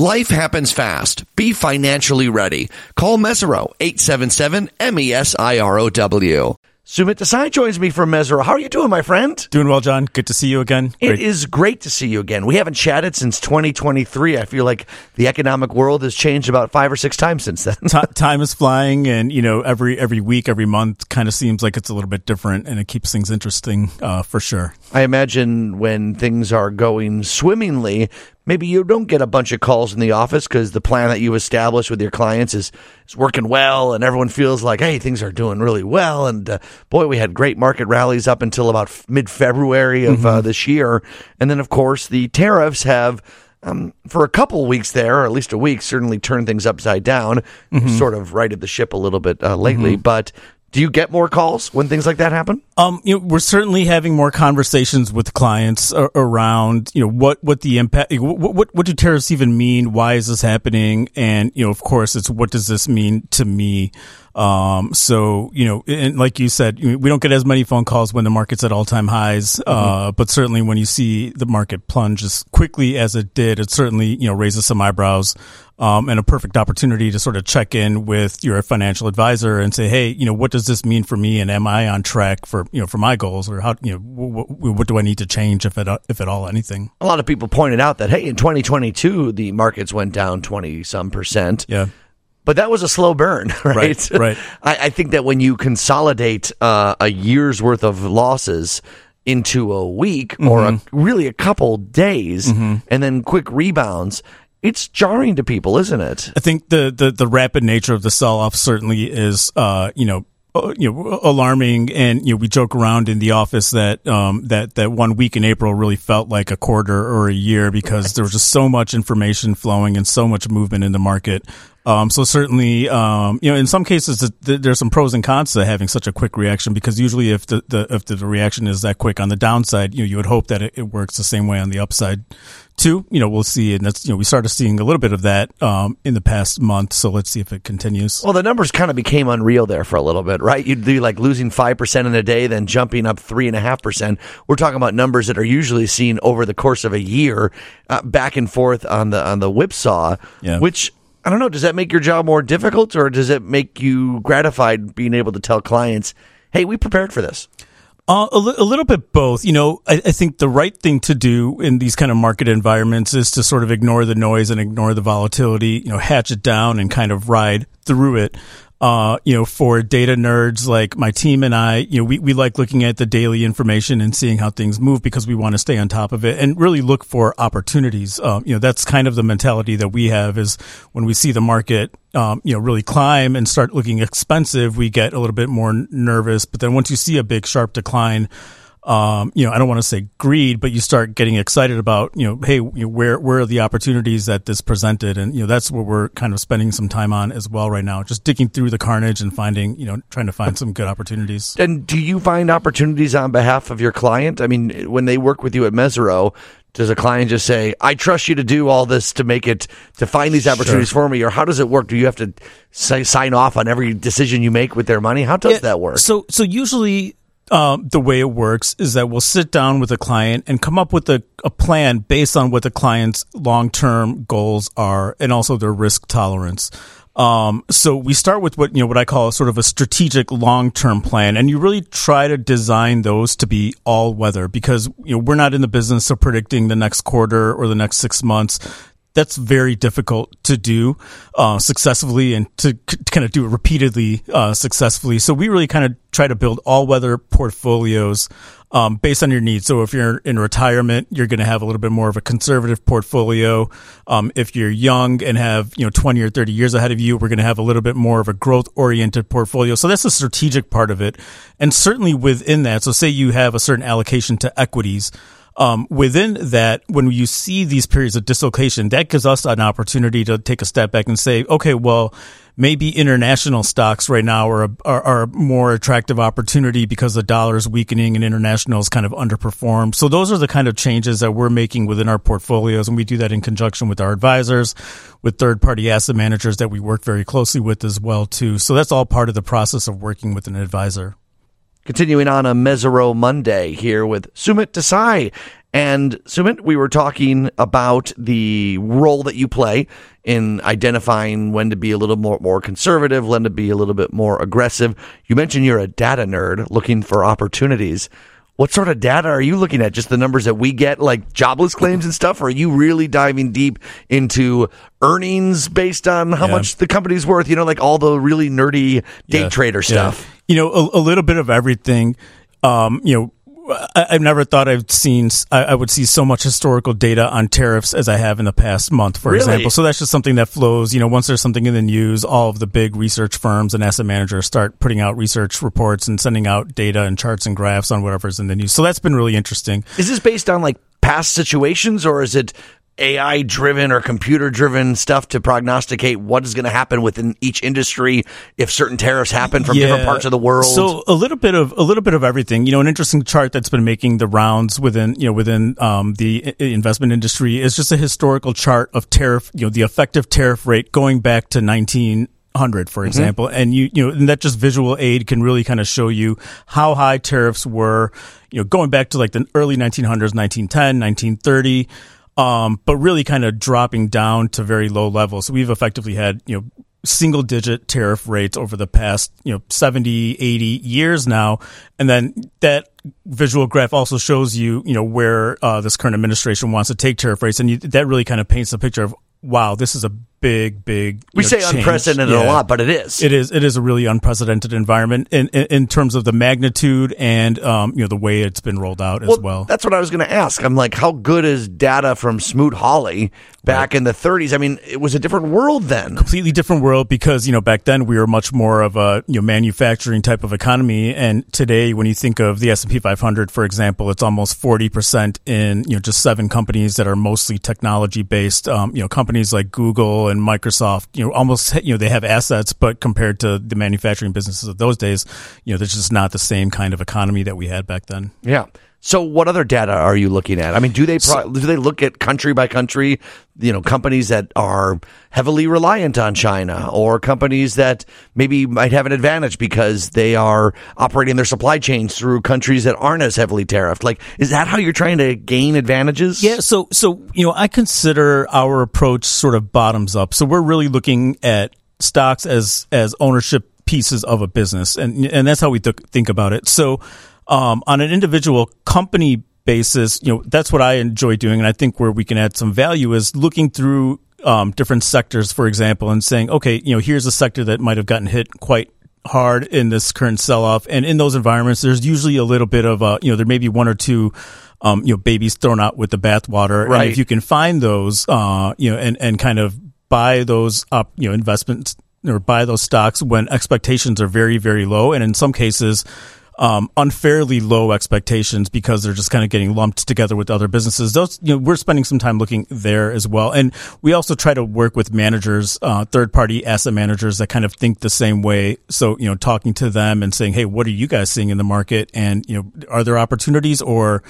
Life happens fast. Be financially ready. Call Mesirow, 877-MESIROW. Sumit Desai joins me from Mesirow. How are you doing, my friend? Doing well, John. Good to see you again. It is great to see you again. We haven't chatted since 2023. I feel like the economic world has changed about 5 or 6 times since then. Time is flying, and every week, every month kind of seems like it's a little bit different, and it keeps things interesting for sure. I imagine when things are going swimmingly, maybe you don't get a bunch of calls in the office because the plan that you established with your clients is working well, and everyone feels like, hey, things are doing really well. And boy, we had great market rallies up until about mid-February of this year. And then, of course, the tariffs have, for a couple weeks there, or at least a week, certainly turned things upside down, sort of righted the ship a little bit lately. But do you get more calls when things like that happen? We're certainly having more conversations with clients around, what the impact, what do tariffs even mean? Why is this happening? And, of course, it's what does this mean to me? And like you said, we don't get as many phone calls when the market's at all-time highs. But certainly when you see the market plunge as quickly as it did, it certainly, raises some eyebrows. And a perfect opportunity to sort of check in with your financial advisor and say, hey, what does this mean for me? And am I on track for my goals, or how, what do I need to change if at all anything? A lot of people pointed out that, hey, in 2022, the markets went down 20-some%. Yeah. But that was a slow burn, right? Right. I think that when you consolidate a year's worth of losses into a week or really a couple days and then quick rebounds, it's jarring to people, isn't it? I think the rapid nature of the sell-off certainly is, alarming. And, we joke around in the office that 1 week in April really felt like a quarter or a year because there was just so much information flowing and so much movement in the market. So certainly, in some cases, there's some pros and cons to having such a quick reaction, because usually if the reaction is that quick on the downside, you would hope that it works the same way on the upside too. We'll see. And that's, we started seeing a little bit of that, in the past month. So let's see if it continues. Well, the numbers kind of became unreal there for a little bit, right? You'd do like losing 5% in a day, then jumping up 3.5%. We're talking about numbers that are usually seen over the course of a year, back and forth on the whipsaw, which, I don't know, does that make your job more difficult, or does it make you gratified being able to tell clients, hey, we prepared for this? A little bit both. I think the right thing to do in these kind of market environments is to sort of ignore the noise and ignore the volatility, hatch it down and kind of ride through it. For data nerds like my team and I, we like looking at the daily information and seeing how things move because we want to stay on top of it and really look for opportunities. That's kind of the mentality that we have, is when we see the market, really climb and start looking expensive, we get a little bit more nervous. But then once you see a big sharp decline, I don't want to say greed, but you start getting excited about, hey, where are the opportunities that this presented? And, that's what we're kind of spending some time on as well right now, just digging through the carnage and finding, trying to find some good opportunities. And do you find opportunities on behalf of your client? I mean, when they work with you at Mesirow, does a client just say, I trust you to do all this to find these opportunities for me? Or how does it work? Do you have to sign off on every decision you make with their money? How does that work? So usually, the way it works is that we'll sit down with a client and come up with a plan based on what the client's long-term goals are and also their risk tolerance. So we start with what I call sort of a strategic long-term plan, and you really try to design those to be all weather, because, we're not in the business of predicting the next quarter or the next 6 months. That's very difficult to do successfully, and to kind of do it repeatedly successfully. So we really kind of try to build all-weather portfolios based on your needs. So if you're in retirement, you're going to have a little bit more of a conservative portfolio. If you're young and have 20 or 30 years ahead of you, we're going to have a little bit more of a growth-oriented portfolio. So that's the strategic part of it. And certainly within that, so say you have a certain allocation to equities. Within that, when you see these periods of dislocation, that gives us an opportunity to take a step back and say, okay, well, maybe international stocks right now are a more attractive opportunity because the dollar is weakening and international is kind of underperformed. So those are the kind of changes that we're making within our portfolios, and we do that in conjunction with our advisors, with third-party asset managers that we work very closely with as well, too. So that's all part of the process of working with an advisor. Continuing on a Mesirow Monday here with Sumit Desai. And Sumit, we were talking about the role that you play in identifying when to be a little more conservative, when to be a little bit more aggressive. You mentioned you're a data nerd looking for opportunities. What sort of data are you looking at? Just the numbers that we get, like jobless claims and stuff? Or are you really diving deep into earnings based on how much the company's worth? Like all the really nerdy day trader stuff. A little bit of everything. I've never thought I would see so much historical data on tariffs as I have in the past month, for example. So that's just something that flows. Once there's something in the news, all of the big research firms and asset managers start putting out research reports and sending out data and charts and graphs on whatever's in the news. So that's been really interesting. Is this based on like past situations, or is it AI driven or computer driven stuff to prognosticate what is going to happen within each industry if certain tariffs happen from different parts of the world? So a little bit of everything. An interesting chart that's been making the rounds within the investment industry is just a historical chart of tariff, the effective tariff rate going back to 1900, for example. And and that just visual aid can really kind of show you how high tariffs were, going back to like the early 1900s, 1910, 1930. But really kind of dropping down to very low levels. So we've effectively had, single digit tariff rates over the past, 70, 80 years now. And then that visual graph also shows you, where this current administration wants to take tariff rates. And that really kind of paints a picture of, wow, this is a big we say change. Unprecedented a lot, but it is. It is a really unprecedented environment in terms of the magnitude and the way it's been rolled out as well. That's what I was going to ask. I'm like, how good is data from Smoot-Hawley back in the 30s? I mean, it was a different world then. Completely different world because back then we were much more of a manufacturing type of economy, and today when you think of the S&P 500, for example, it's almost 40% in just 7 companies that are mostly technology based. Companies like Google and Microsoft, almost, they have assets, but compared to the manufacturing businesses of those days, there's just not the same kind of economy that we had back then. Yeah. So what other data are you looking at? I mean, do they look at country by country, companies that are heavily reliant on China, or companies that maybe might have an advantage because they are operating their supply chains through countries that aren't as heavily tariffed? Like, is that how you're trying to gain advantages? Yeah. So I consider our approach sort of bottoms up. So we're really looking at stocks as ownership pieces of a business, and that's how we think about it. So on an individual company basis, that's what I enjoy doing. And I think where we can add some value is looking through different sectors, for example, and saying, okay, here's a sector that might have gotten hit quite hard in this current sell-off. And in those environments, there's usually a little bit of there may be one or two babies thrown out with the bathwater. Right. And if you can find those, and kind of buy those up, investments, or buy those stocks when expectations are very, very low. And in some cases, unfairly low expectations because they're just kind of getting lumped together with other businesses. Those, we're spending some time looking there as well. And we also try to work with managers, third-party asset managers that kind of think the same way. So, talking to them and saying, hey, what are you guys seeing in the market? And, are there opportunities, or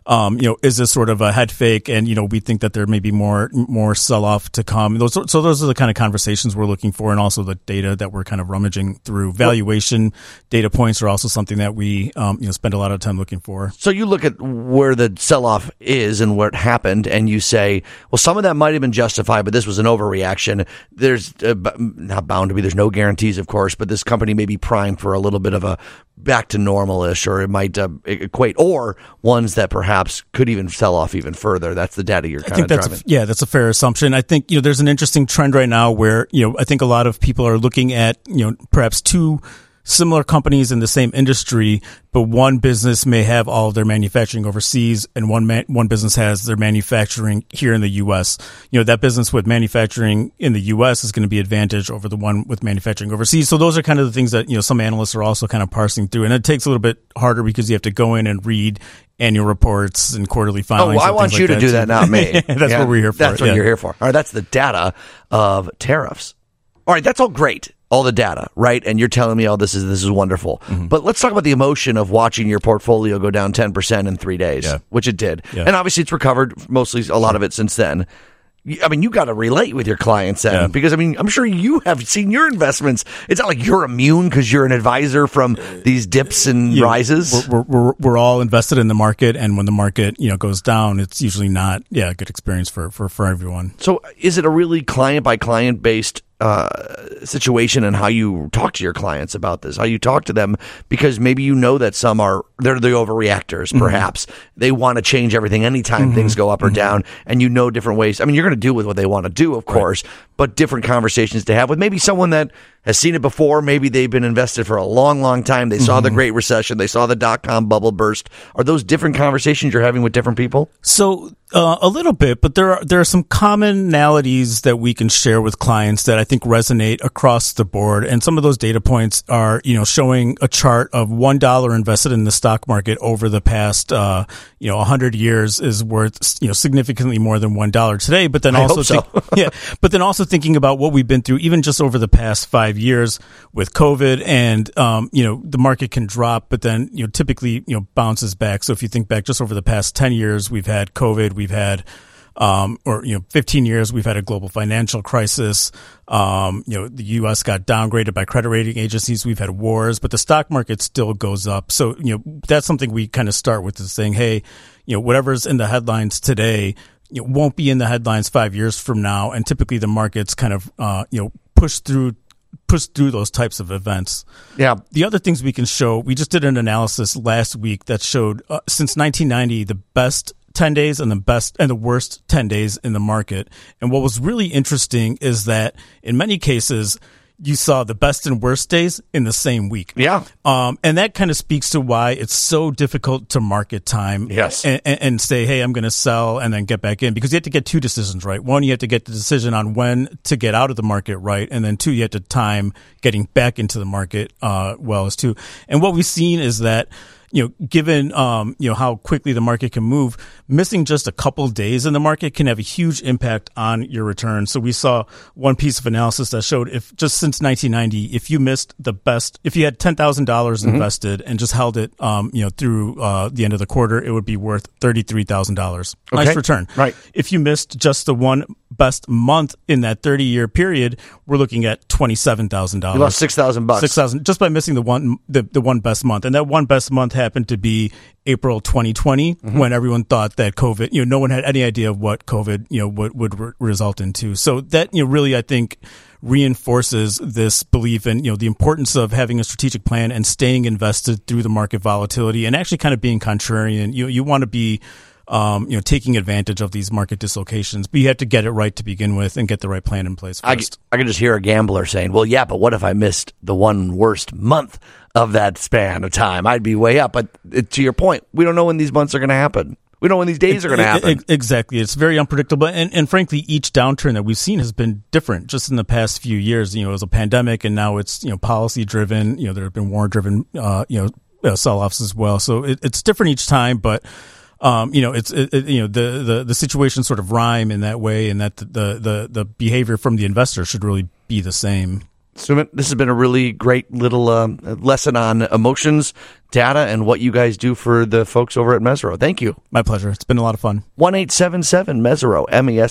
is this sort of a head fake? And, we think that there may be more sell-off to come. Those are the kind of conversations we're looking for, and also the data that we're kind of rummaging through. Valuation data points are also something that we, spend a lot of time looking for. So you look at where the sell-off is and what happened, and you say, well, some of that might have been justified, but this was an overreaction. There's not bound to be, there's no guarantees, of course, but this company may be primed for a little bit of a back to normal-ish, or it might equate, or ones that perhaps could even sell off even further. That's the data you're kind of driving. That's a fair assumption. I think, there's an interesting trend right now where, I think a lot of people are looking at, perhaps two similar companies in the same industry, but one business may have all of their manufacturing overseas, and one business has their manufacturing here in the U.S. That business with manufacturing in the U.S. is going to be advantaged over the one with manufacturing overseas. So those are kind of the things that, some analysts are also kind of parsing through. And it takes a little bit harder because you have to go in and read annual reports and quarterly filings. Oh, I want you to do that, not me. That's what we're here for. That's what you're here for. All right, that's the data of tariffs. All right, that's all great. All the data, right? And you're telling me, this is wonderful. Mm-hmm. But let's talk about the emotion of watching your portfolio go down 10% in 3 days, which it did. Yeah. And obviously it's recovered, mostly a lot of it since then. I mean, you got to relate with your clients then, because I mean, I'm sure you have seen your investments. It's not like you're immune because you're an advisor from these dips and rises. We're all invested in the market, and when the market goes down, it's usually not a good experience for everyone. So, is it a really client by client based situation and how you talk to your clients about this, how you talk to them, because maybe that some they're the overreactors, perhaps. They want to change everything anytime things go up or down, and different ways. I mean, you're going to do with what they want to do, of course, but different conversations to have with maybe someone that has seen it before. Maybe they've been invested for a long, long time. They saw the Great Recession. They saw the dot-com bubble burst. Are those different conversations you're having with different people? So a little bit, but there are some commonalities that we can share with clients that I think resonate across the board. And some of those data points are, showing a chart of $1 invested in the stock market over the past, 100 years is worth, significantly more than $1 today. But then also, but then also thinking about what we've been through, even just over the past 5 years with COVID, and the market can drop, but then typically bounces back. So if you think back just over the past 10 years, we've had COVID, we've had 15 years, we've had a global financial crisis. The U.S. got downgraded by credit rating agencies. We've had wars, but the stock market still goes up. So that's something we kind of start with, is saying, hey, whatever's in the headlines today, won't be in the headlines 5 years from now. And typically the markets kind of push through those types of events. Yeah. The other things we can show, we just did an analysis last week that showed since 1990, the best 10 days and the worst 10 days in the market. And what was really interesting is that in many cases, you saw the best and worst days in the same week. Yeah. And that kind of speaks to why it's so difficult to market time. Yes. And say, hey, I'm going to sell and then get back in, because you have to get two decisions right. One, you have to get the decision on when to get out of the market right. And then two, you have to time getting back into the market well as two. And what we've seen is that, given, how quickly the market can move, missing just a couple of days in the market can have a huge impact on your return. So we saw one piece of analysis that showed if just since 1990, if you missed if you had $10,000 invested and just held it, through, the end of the quarter, it would be worth $33,000. Okay. Nice return. Right. If you missed just the one best month in that 30-year period, we're looking at $27,000. You lost $6,000. $6,000 just by missing the one best month. And that one best month happened to be April 2020, when everyone thought that COVID, no one had any idea of what COVID, would result into. So that, really, I think, reinforces this belief in, the importance of having a strategic plan and staying invested through the market volatility, and actually kind of being contrarian. You want to be, taking advantage of these market dislocations, but you have to get it right to begin with and get the right plan in place first. I can just hear a gambler saying, well, yeah, but what if I missed the one worst month of that span of time? I'd be way up. But to your point, we don't know when these months are going to happen. We don't know when these days are going to happen. Exactly. It's very unpredictable. And frankly, each downturn that we've seen has been different just in the past few years. It was a pandemic, and now it's, policy driven. There have been war driven, sell-offs as well. So it's different each time, but the situations sort of rhyme in that way, and that the behavior from the investor should really be the same. Sumit, this has been a really great little lesson on emotions, data, and what you guys do for the folks over at Mesirow. Thank you. My pleasure. It's been a lot of fun. 1-877-MESIROW,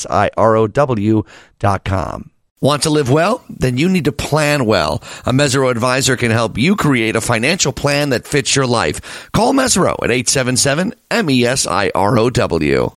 MESIROW.com. Want to live well? Then you need to plan well. A Mesirow advisor can help you create a financial plan that fits your life. Call Mesirow at 877-MESIROW.